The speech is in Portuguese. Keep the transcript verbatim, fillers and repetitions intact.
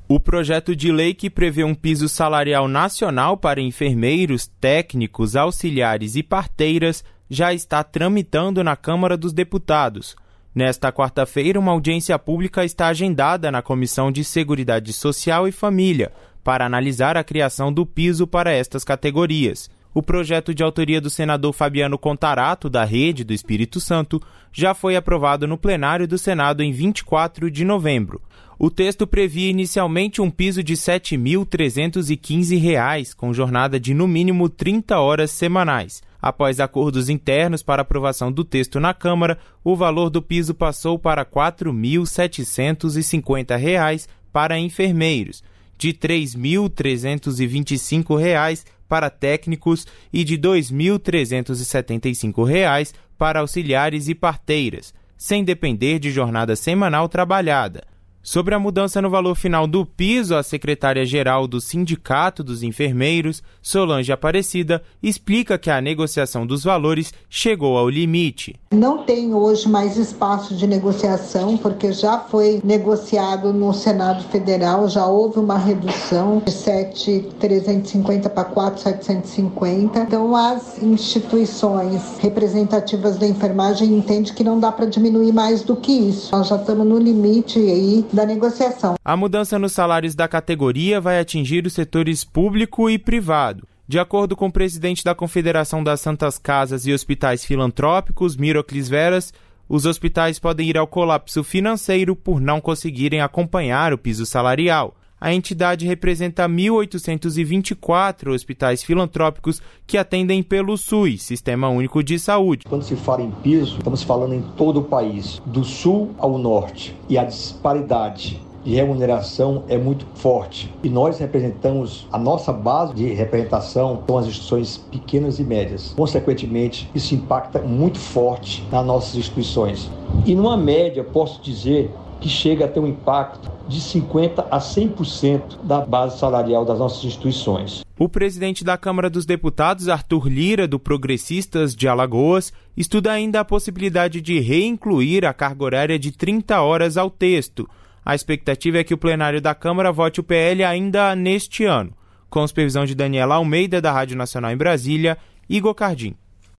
O projeto de lei que prevê um piso salarial nacional para enfermeiros, técnicos, auxiliares e parteiras já está tramitando na Câmara dos Deputados. Nesta quarta-feira, uma audiência pública está agendada na Comissão de Seguridade Social e Família para analisar a criação do piso para estas categorias. O projeto de autoria do senador Fabiano Contarato, da Rede do Espírito Santo, já foi aprovado no plenário do Senado em vinte e quatro de novembro. O texto previa inicialmente um piso de sete mil trezentos e quinze reais, com jornada de no mínimo trinta horas semanais. Após acordos internos para aprovação do texto na Câmara, o valor do piso passou para quatro mil setecentos e cinquenta reais para enfermeiros, de três mil trezentos e vinte e cinco reais para técnicos e de dois mil trezentos e setenta e cinco reais para auxiliares e parteiras, sem depender de jornada semanal trabalhada. Sobre a mudança no valor final do piso, a secretária-geral do Sindicato dos Enfermeiros, Solange Aparecida, explica que a negociação dos valores chegou ao limite. Não tem hoje mais espaço de negociação, porque já foi negociado no Senado Federal, já houve uma redução de sete mil trezentos e cinquenta para quatro mil setecentos e cinquenta. Então, as instituições representativas da enfermagem entendem que não dá para diminuir mais do que isso. Nós já estamos no limite aí da negociação. A mudança nos salários da categoria vai atingir os setores público e privado. De acordo com o presidente da Confederação das Santas Casas e Hospitais Filantrópicos, Mirocles Veras, os hospitais podem ir ao colapso financeiro por não conseguirem acompanhar o piso salarial. A entidade representa mil oitocentos e vinte e quatro hospitais filantrópicos que atendem pelo SUS, Sistema Único de Saúde. Quando se fala em piso, estamos falando em todo o país, do sul ao norte, e a disparidade de remuneração é muito forte. E nós representamos, a nossa base de representação são as instituições pequenas e médias. Consequentemente, isso impacta muito forte nas nossas instituições. E numa média, posso dizer que chega a ter um impacto de cinquenta por cento a cem por cento da base salarial das nossas instituições. O presidente da Câmara dos Deputados, Arthur Lira, do Progressistas de Alagoas, estuda ainda a possibilidade de reincluir a carga horária de trinta horas ao texto. A expectativa é que o plenário da Câmara vote o P L ainda neste ano. Com supervisão de Daniela Almeida, da Rádio Nacional em Brasília, Igor Cardim.